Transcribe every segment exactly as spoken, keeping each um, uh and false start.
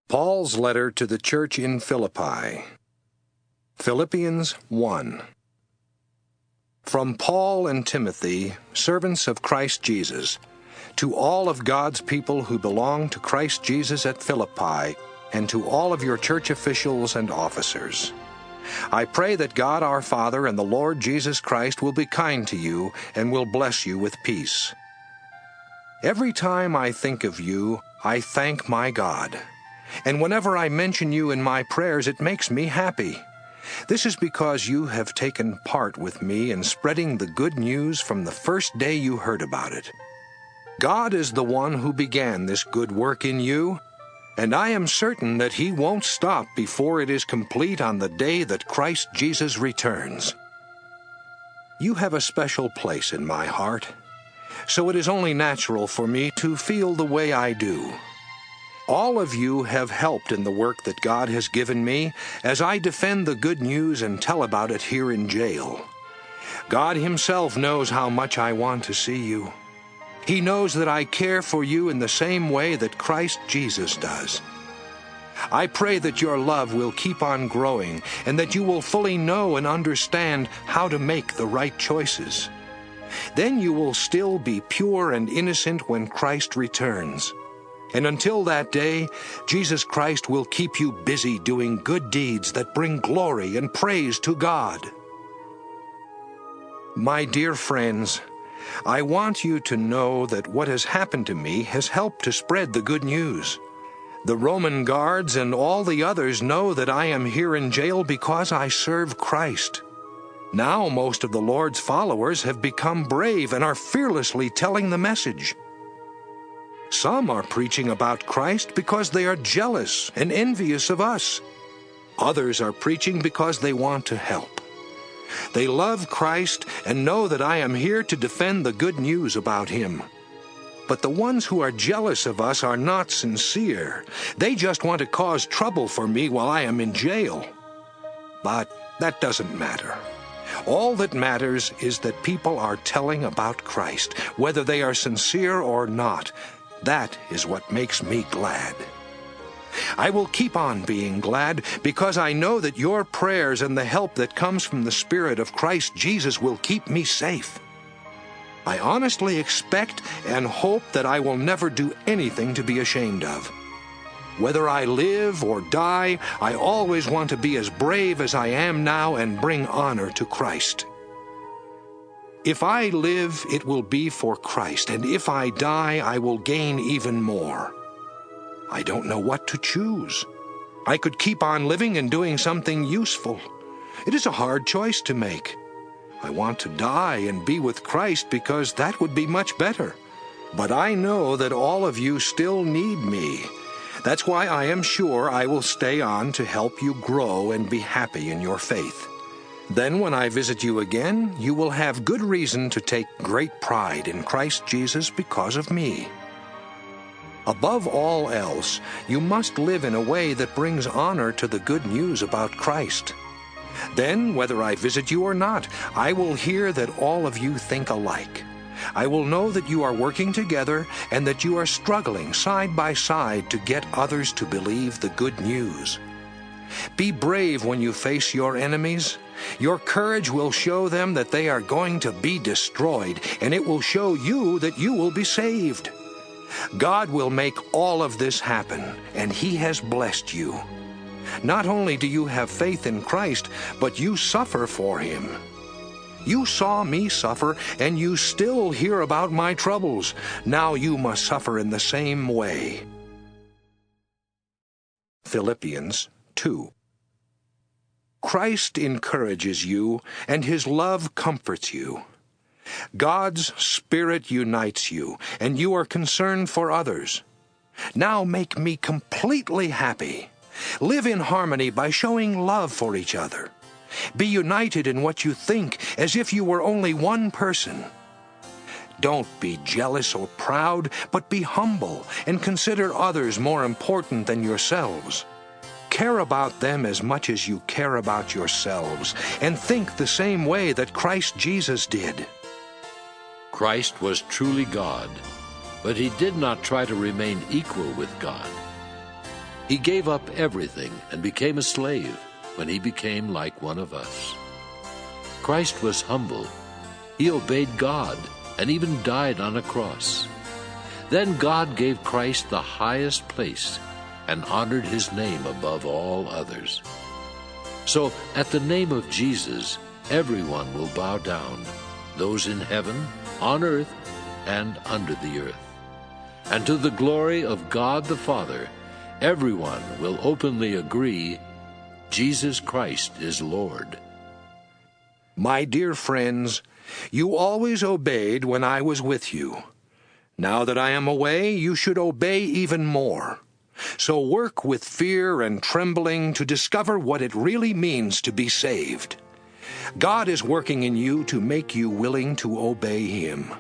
Paul's letter to the church in Philippi. Philippians one. From Paul and Timothy, servants of Christ Jesus, to all of God's people who belong to Christ Jesus at Philippi, and to all of your church officials and officers. I pray that God our Father and the Lord Jesus Christ will be kind to you and will bless you with peace. Every time I think of you, I thank my God. And whenever I mention you in my prayers, it makes me happy. This is because you have taken part with me in spreading the good news from the first day you heard about it. God is the one who began this good work in you, and I am certain that He won't stop before it is complete on the day that Christ Jesus returns. You have a special place in my heart, so it is only natural for me to feel the way I do. All of you have helped in the work that God has given me as I defend the good news and tell about it here in jail. God Himself knows how much I want to see you. He knows that I care for you in the same way that Christ Jesus does. I pray that your love will keep on growing and that you will fully know and understand how to make the right choices. Then you will still be pure and innocent when Christ returns. And until that day, Jesus Christ will keep you busy doing good deeds that bring glory and praise to God. My dear friends, I want you to know that what has happened to me has helped to spread the good news. The Roman guards and all the others know that I am here in jail because I serve Christ. Now most of the Lord's followers have become brave and are fearlessly telling the message. Some are preaching about Christ because they are jealous and envious of us. Others are preaching because they want to help. They love Christ and know that I am here to defend the good news about Him. But the ones who are jealous of us are not sincere. They just want to cause trouble for me while I am in jail. But that doesn't matter. All that matters is that people are telling about Christ, whether they are sincere or not. That is what makes me glad. I will keep on being glad because I know that your prayers and the help that comes from the Spirit of Christ Jesus will keep me safe. I honestly expect and hope that I will never do anything to be ashamed of. Whether I live or die, I always want to be as brave as I am now and bring honor to Christ. If I live, it will be for Christ, and if I die, I will gain even more. I don't know what to choose. I could keep on living and doing something useful. It is a hard choice to make. I want to die and be with Christ because that would be much better. But I know that all of you still need me. That's why I am sure I will stay on to help you grow and be happy in your faith. Then when I visit you again, you will have good reason to take great pride in Christ Jesus because of me. Above all else, you must live in a way that brings honor to the good news about Christ. Then, whether I visit you or not, I will hear that all of you think alike. I will know that you are working together and that you are struggling side by side to get others to believe the good news. Be brave when you face your enemies. Your courage will show them that they are going to be destroyed, and it will show you that you will be saved. God will make all of this happen, and He has blessed you. Not only do you have faith in Christ, but you suffer for Him. You saw me suffer, and you still hear about my troubles. Now you must suffer in the same way. Philippians two. Christ encourages you, and His love comforts you. God's Spirit unites you, and you are concerned for others. Now make me completely happy. Live in harmony by showing love for each other. Be united in what you think, as if you were only one person. Don't be jealous or proud, but be humble and consider others more important than yourselves. Care about them as much as you care about yourselves, and think the same way that Christ Jesus did. Christ was truly God, but He did not try to remain equal with God. He gave up everything and became a slave when he became like one of us. Christ was humble. He obeyed God and even died on a cross. Then God gave Christ the highest place and honored his name above all others. So at the name of Jesus, everyone will bow down, those in heaven, on earth, and under the earth. And to the glory of God the Father, everyone will openly agree, Jesus Christ is Lord. My dear friends, you always obeyed when I was with you. Now that I am away, you should obey even more. So work with fear and trembling to discover what it really means to be saved. God is working in you to make you willing to obey Him.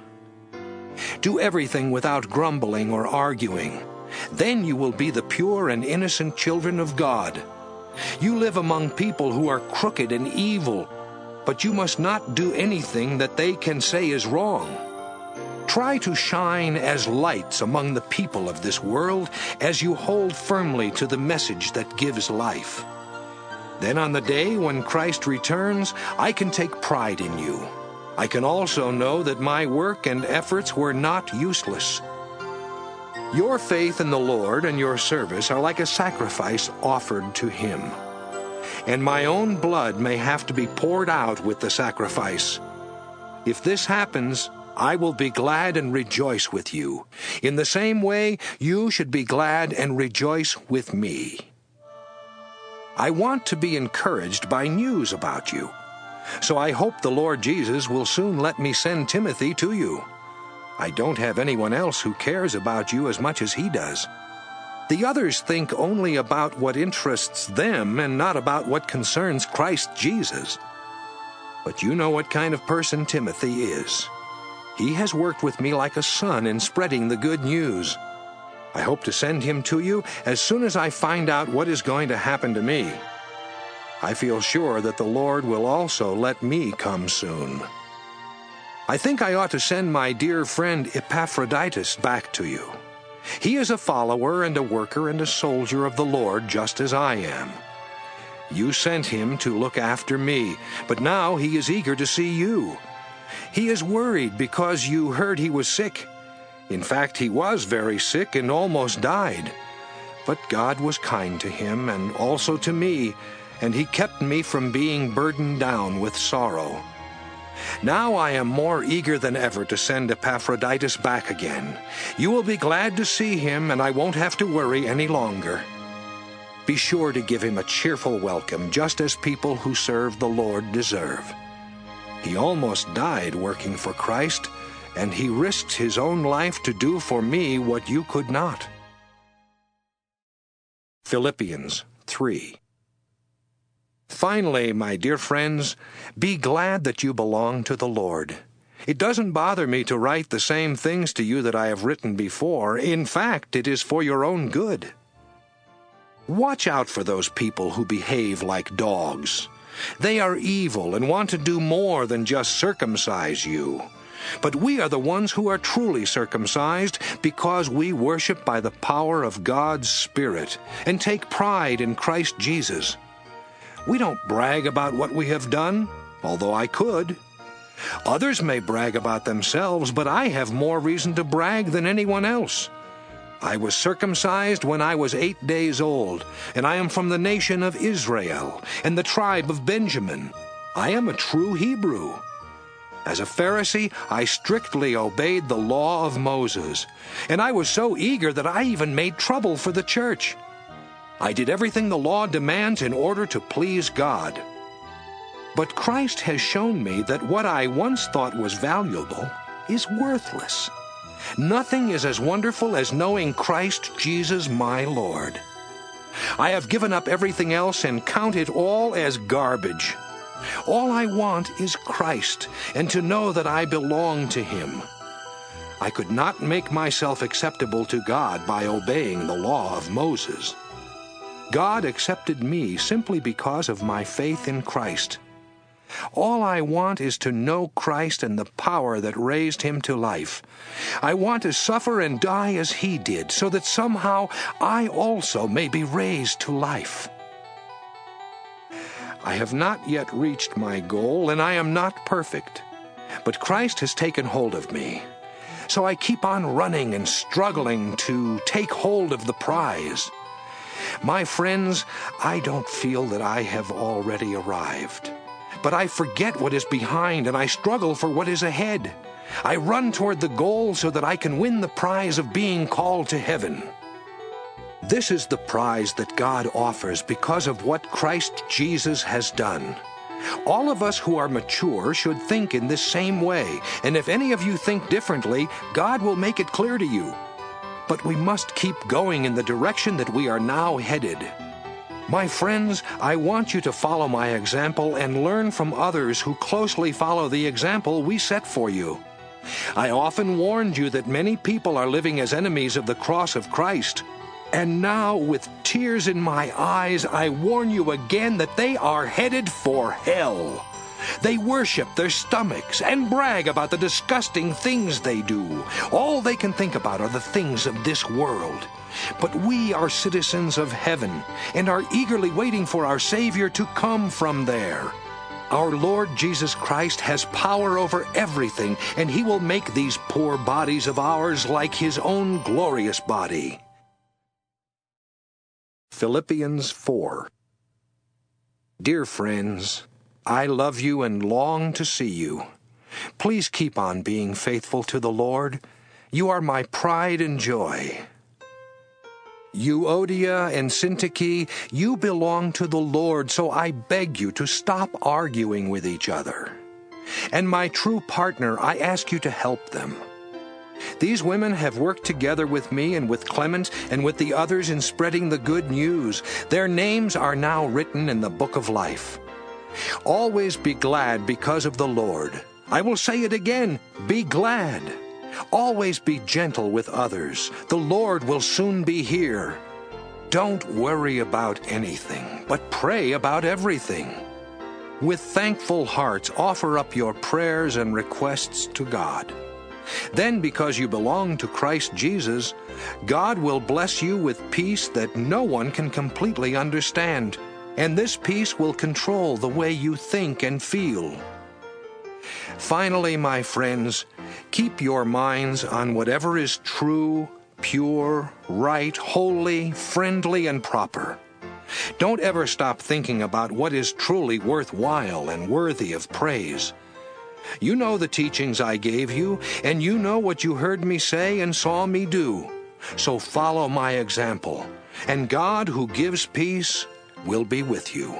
Do everything without grumbling or arguing. Then you will be the pure and innocent children of God. You live among people who are crooked and evil, but you must not do anything that they can say is wrong. Try to shine as lights among the people of this world as you hold firmly to the message that gives life. Then on the day when Christ returns, I can take pride in you. I can also know that my work and efforts were not useless. Your faith in the Lord and your service are like a sacrifice offered to Him. And my own blood may have to be poured out with the sacrifice. If this happens, I will be glad and rejoice with you. In the same way, you should be glad and rejoice with me. I want to be encouraged by news about you. So I hope the Lord Jesus will soon let me send Timothy to you. I don't have anyone else who cares about you as much as he does. The others think only about what interests them and not about what concerns Christ Jesus. But you know what kind of person Timothy is. He has worked with me like a son in spreading the good news. I hope to send him to you as soon as I find out what is going to happen to me. I feel sure that the Lord will also let me come soon. I think I ought to send my dear friend Epaphroditus back to you. He is a follower and a worker and a soldier of the Lord just as I am. You sent him to look after me, but now he is eager to see you. He is worried because you heard he was sick. In fact, he was very sick and almost died. But God was kind to him and also to me, and he kept me from being burdened down with sorrow. Now I am more eager than ever to send Epaphroditus back again. You will be glad to see him, and I won't have to worry any longer. Be sure to give him a cheerful welcome, just as people who serve the Lord deserve. He almost died working for Christ, and he risked his own life to do for me what you could not. Philippians three. Finally, my dear friends, be glad that you belong to the Lord. It doesn't bother me to write the same things to you that I have written before. In fact, it is for your own good. Watch out for those people who behave like dogs. They are evil and want to do more than just circumcise you. But we are the ones who are truly circumcised because we worship by the power of God's Spirit and take pride in Christ Jesus. We don't brag about what we have done, although I could. Others may brag about themselves, but I have more reason to brag than anyone else. I was circumcised when I was eight days old, and I am from the nation of Israel and the tribe of Benjamin. I am a true Hebrew. As a Pharisee, I strictly obeyed the law of Moses, and I was so eager that I even made trouble for the church. I did everything the law demands in order to please God. But Christ has shown me that what I once thought was valuable is worthless. Nothing is as wonderful as knowing Christ Jesus my Lord. I have given up everything else and count it all as garbage. All I want is Christ, and to know that I belong to Him. I could not make myself acceptable to God by obeying the law of Moses. God accepted me simply because of my faith in Christ. All I want is to know Christ and the power that raised him to life. I want to suffer and die as he did, so that somehow I also may be raised to life. I have not yet reached my goal, and I am not perfect. But Christ has taken hold of me. So I keep on running and struggling to take hold of the prize. My friends, I don't feel that I have already arrived. But I forget what is behind, and I struggle for what is ahead. I run toward the goal so that I can win the prize of being called to heaven. This is the prize that God offers because of what Christ Jesus has done. All of us who are mature should think in this same way, and if any of you think differently, God will make it clear to you. But we must keep going in the direction that we are now headed. My friends, I want you to follow my example and learn from others who closely follow the example we set for you. I often warned you that many people are living as enemies of the cross of Christ. And now, with tears in my eyes, I warn you again that they are headed for hell. They worship their stomachs and brag about the disgusting things they do. All they can think about are the things of this world. But we are citizens of heaven and are eagerly waiting for our Savior to come from there. Our Lord Jesus Christ has power over everything, and he will make these poor bodies of ours like his own glorious body. Philippians four. Dear friends, I love you and long to see you. Please keep on being faithful to the Lord. You are my pride and joy. Euodia and Syntyche, you belong to the Lord, so I beg you to stop arguing with each other. And my true partner, I ask you to help them. These women have worked together with me and with Clement and with the others in spreading the good news. Their names are now written in the book of life. Always be glad because of the Lord. I will say it again, be glad. Always be gentle with others. The Lord will soon be here. Don't worry about anything, but pray about everything. With thankful hearts, offer up your prayers and requests to God. Then, because you belong to Christ Jesus, God will bless you with peace that no one can completely understand, and this peace will control the way you think and feel. Finally, my friends, keep your minds on whatever is true, pure, right, holy, friendly, and proper. Don't ever stop thinking about what is truly worthwhile and worthy of praise. You know the teachings I gave you, and you know what you heard me say and saw me do. So follow my example, and God, who gives peace, will be with you.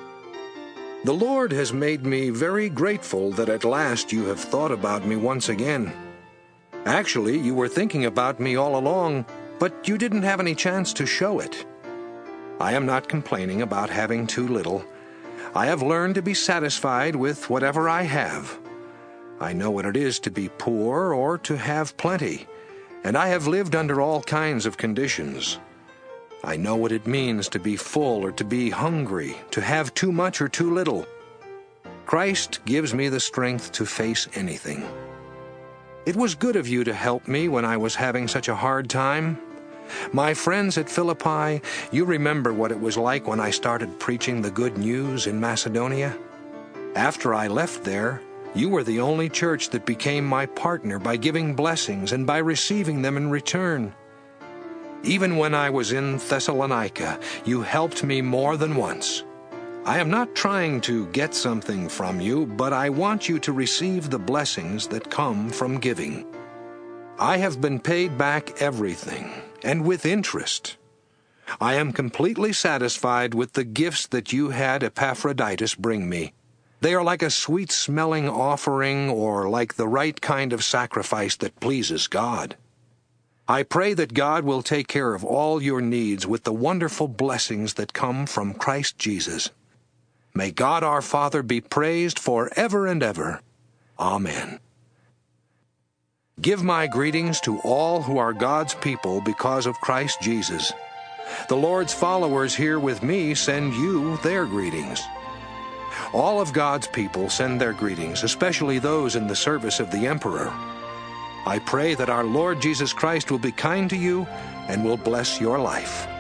The Lord has made me very grateful that at last you have thought about me once again. Actually, you were thinking about me all along, but you didn't have any chance to show it. I am not complaining about having too little. I have learned to be satisfied with whatever I have. I know what it is to be poor or to have plenty, and I have lived under all kinds of conditions. I know what it means to be full or to be hungry, to have too much or too little. Christ gives me the strength to face anything. It was good of you to help me when I was having such a hard time. My friends at Philippi, you remember what it was like when I started preaching the good news in Macedonia? After I left there, you were the only church that became my partner by giving blessings and by receiving them in return. Even when I was in Thessalonica, you helped me more than once. I am not trying to get something from you, but I want you to receive the blessings that come from giving. I have been paid back everything, and with interest. I am completely satisfied with the gifts that you had Epaphroditus bring me. They are like a sweet-smelling offering or like the right kind of sacrifice that pleases God. I pray that God will take care of all your needs with the wonderful blessings that come from Christ Jesus. May God our Father be praised forever and ever. Amen. Give my greetings to all who are God's people because of Christ Jesus. The Lord's followers here with me send you their greetings. All of God's people send their greetings, especially those in the service of the Emperor. I pray that our Lord Jesus Christ will be kind to you and will bless your life.